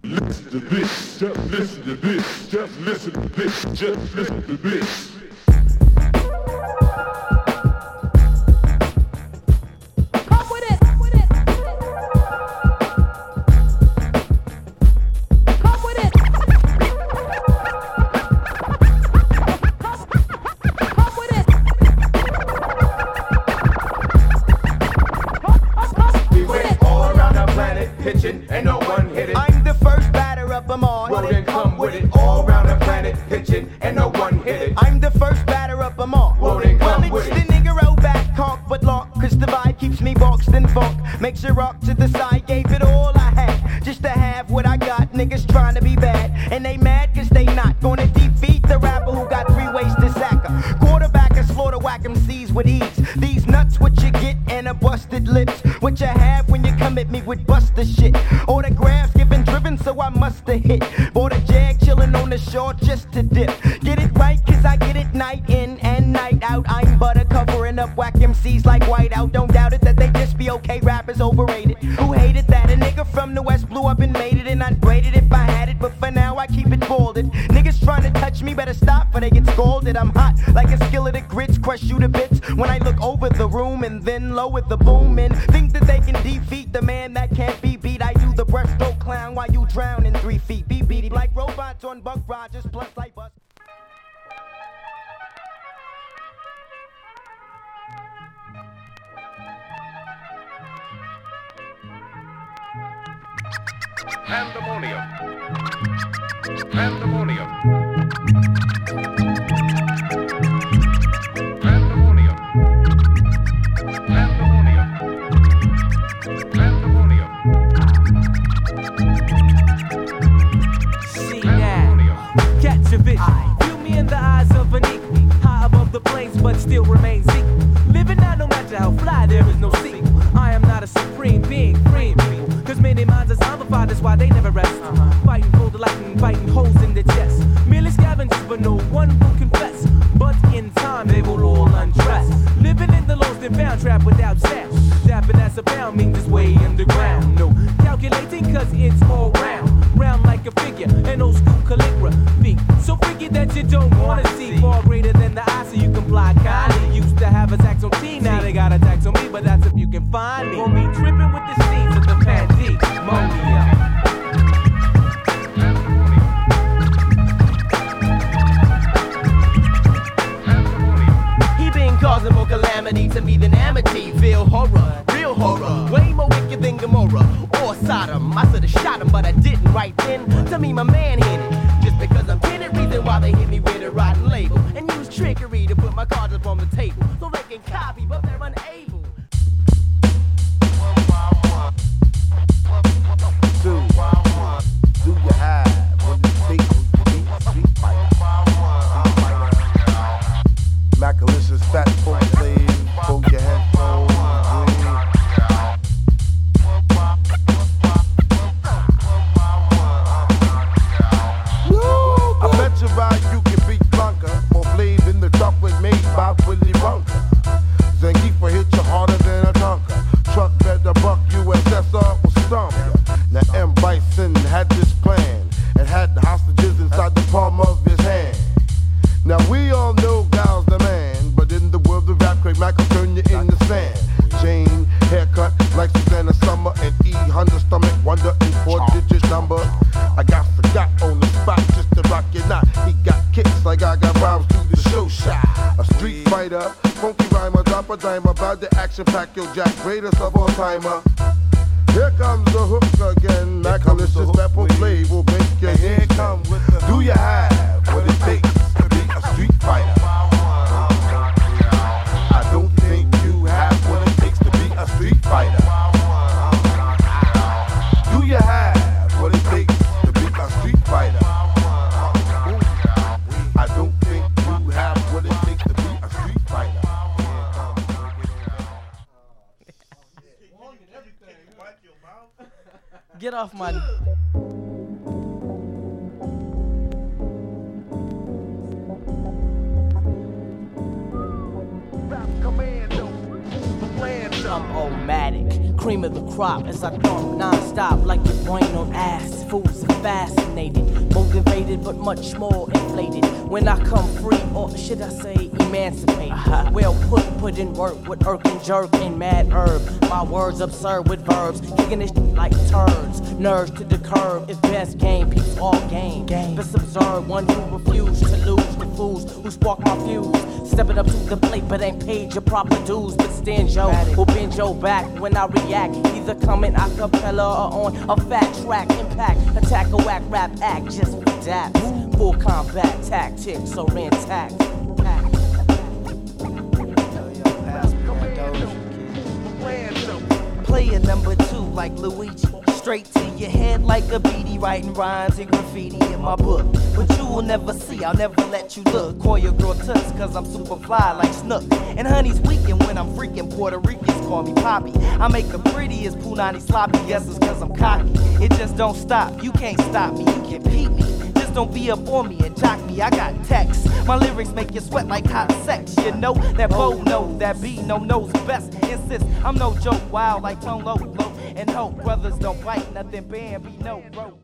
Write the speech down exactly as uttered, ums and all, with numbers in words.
Listen to this, just listen to this, just listen to this, just listen to this. Makes you rock to the side, gave it all I had just to have what I got. Niggas trying to be bad, and they mad cause they not gonna defeat the rapper who got three ways to sack her. Quarterback and slaughter whack M Cs with ease. These nuts what you get and a busted lips. What you have when you come at me with buster shit. Autographs given driven so I musta hit. Bought a jag chillin' on the shore just to dip. Get it right cause I get it night in and night out. I'm butter covering up whack M Cs like Whiteout. Don't doubt it that they just be okay, rappers overrated. Who hated that? A nigga from the West blew up and made it, and I'd braid it if I had it, but for now I keep it folded. Niggas trying to touch me better stop for they get scolded. I'm hot like a skillet of grits, crush you to bits when I look over the room and then lower the boom and think that they can defeat the man that can't be beat. I do the breaststroke clown while you drown in three feet. Be beaty like robots on Buck Rogers, plus I bust. Pandemonium. Pandemonium. Pandemonium. Pandemonium. Pandemonium. See now, catch a vision. View me in the eyes of an equal. High above the plains, but still remains equal. Living out no matter how fly, there is no sequel. I am not a supreme being, freeing people. Cause many minds are zombified, that's why they never rest. Uh-huh. Fighting for the lightning, fighting holes in the chest. Merely scavengers, but no one will confess. But in time, they will all undress. Living in the lost and found trap without sound. Dapping as a pound means it's way underground. No calculating, cause it's all round. Round like a figure, an old school calligraphy. So figure that you don't wanna see. Far greater than the eye, so you can fly kindly. Used to have a tax on T, now they got a tax on me. But that's if you can find me. Won't be tripping with the scenes of the pandemonium. He been causing more calamity to me than amity. Feel horror, real horror, way more wicked than Gomorrah or Sodom. I should've shot him, but I didn't right then. To me, my man hit it. Just because I'm in it, reason why they hit me with a rotten label and use trickery to put my cards up on the table so they can copy, but they're unable. Do, do you have what it takes to be a street fighter? Macalicious fat folk slave, hold your headphones. I bet you by you can beat Blanca or Flav in the chocolate made by Willy Wonka. Zangief hit you harder than a Tonka. Truck better buck U S S R will stomp ya. Now M. Bison had this plan and had the hostages inside the palm of his hand. Now we all know Gal's the man, but in the world of rap, Craig Mack will turn you in the sand. Jane, haircut like Susanna Summer, and E. Hunter stomach, wonder in four-digit number. I got forgot on the spot just to rock your knot. He got kicks like I got rhymes through the show shot. A street fighter, funky rhymer, drop a dime about the action pack, yo Jack, greatest of all timer. Here comes the hook again. Macalicious Pepper Flav will make your head come with the. Do you have what it takes to be a street fighter? I don't think you have what it takes to be a street fighter. Do you have what it takes to be a street fighter? I don't think you have what it takes to be a street fighter. Get off my... I'm omatic, cream of the crop as I thump non-stop like the brain on ass. Fools are fascinated, motivated, but much more inflated. When I come free, or should I say emancipated? Uh-huh. Well put, put in work with irk and jerk and mad herb. My words absurd with verbs, kicking this like turds. Nerves to the curb, if best game, peeps all game. game. Best observe one who refuse to lose, the fools who spark my fuse. Stepping up to the plate, but ain't paid your proper dues. But stand Joe, will bend your back when I react. Either coming a cappella or on a fat track. Impact, attack a whack rap act, just for daps. Full combat tactics are intact. Player number two like Luigi. Straight to your head like a beady, writing rhymes and graffiti in my book. But you will never see, I'll never let you look. Call your girl Toots, cause I'm super fly like Snook. And honey's weekend when I'm freaking Puerto Ricans call me Poppy. I make the prettiest punani sloppy, guess it's cause I'm cocky. It just don't stop, you can't stop me, you can beat me. Just don't be up on me and jock me, I got text. My lyrics make you sweat like hot sex. You know that Bo know, that B no knows best. Insist, I'm no joke, wild like Tone Low, low. And hope brothers don't bite, nothing Bambi, no bro.